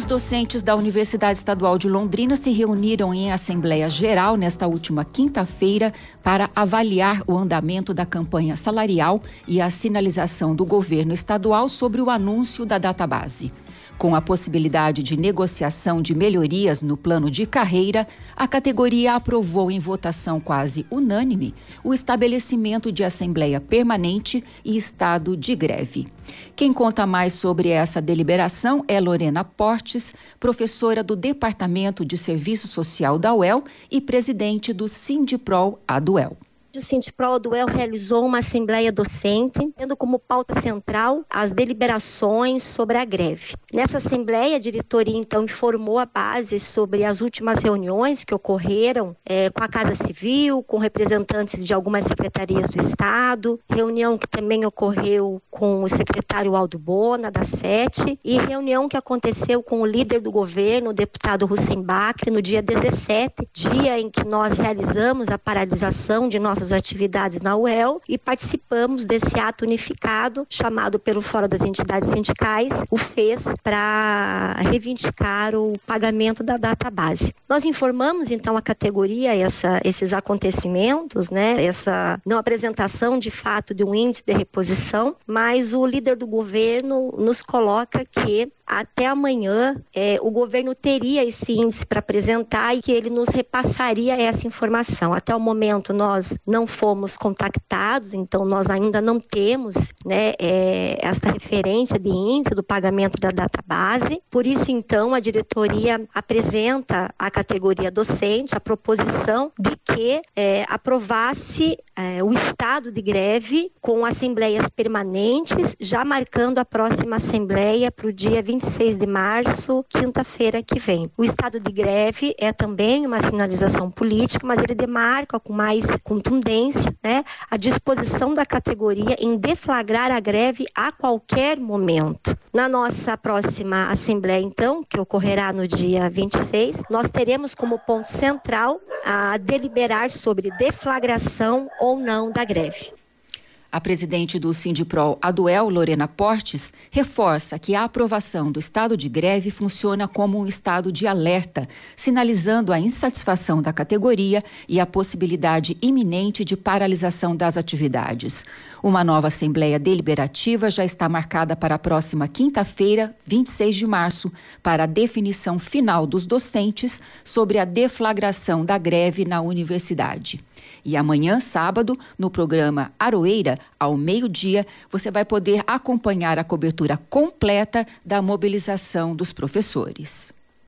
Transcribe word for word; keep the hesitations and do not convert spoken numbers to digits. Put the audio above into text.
docentes da Universidade Estadual de Londrina se reuniram em Assembleia Geral nesta última quinta-feira para avaliar o andamento da campanha salarial e a sinalização do governo estadual sobre o anúncio da database. Com a possibilidade de negociação de melhorias no plano de carreira, a categoria aprovou em votação quase unânime o estabelecimento de assembleia permanente e estado de greve. Quem conta mais sobre essa deliberação é Lorena Portes, professora do Departamento de Serviço Social da U E L e presidente do Sindiprol-Aduel. O Sindiprol-Aduel realizou uma assembleia docente, tendo como pauta central as deliberações sobre a greve. Nessa assembleia, a diretoria então informou a base sobre as últimas reuniões que ocorreram é, com a Casa Civil, com representantes de algumas secretarias do Estado, reunião que também ocorreu com o secretário Aldo Bona, da SET, e reunião que aconteceu com o líder do governo, o deputado Hussein Bakri, no dia dezessete, dia em que nós realizamos a paralisação de nossas atividades na U E L e participamos desse ato unificado chamado pelo Fórum das Entidades Sindicais, o F E S, para reivindicar o pagamento da database. Nós informamos então a categoria essa, esses acontecimentos, né, essa não apresentação de fato de um índice de reposição, mas o líder do governo nos coloca que até amanhã é, o governo teria esse índice para apresentar e que ele nos repassaria essa informação. Até o momento nós não fomos contactados, então nós ainda não temos, né, é, esta referência de índice do pagamento da database. Por isso então a diretoria apresenta à categoria docente a proposição de que é, aprovasse é, o estado de greve com assembleias permanentes, já marcando a próxima assembleia para o dia vinte e seis de março, quinta-feira que vem. O estado de greve é também uma sinalização política, mas ele demarca com mais contundência, né, a disposição da categoria em deflagrar a greve a qualquer momento. Na nossa próxima assembleia, então, que ocorrerá no dia vinte e seis, nós teremos como ponto central a deliberar sobre deflagração ou não da greve. A presidente do Sindiprol-Aduel, Lorena Portes, reforça que a aprovação do estado de greve funciona como um estado de alerta, sinalizando a insatisfação da categoria e a possibilidade iminente de paralisação das atividades. Uma nova assembleia deliberativa já está marcada para a próxima quinta-feira, vinte e seis de março, para a definição final dos docentes sobre a deflagração da greve na universidade. E amanhã, sábado, no programa Aroeira, ao meio-dia, você vai poder acompanhar a cobertura completa da mobilização dos professores.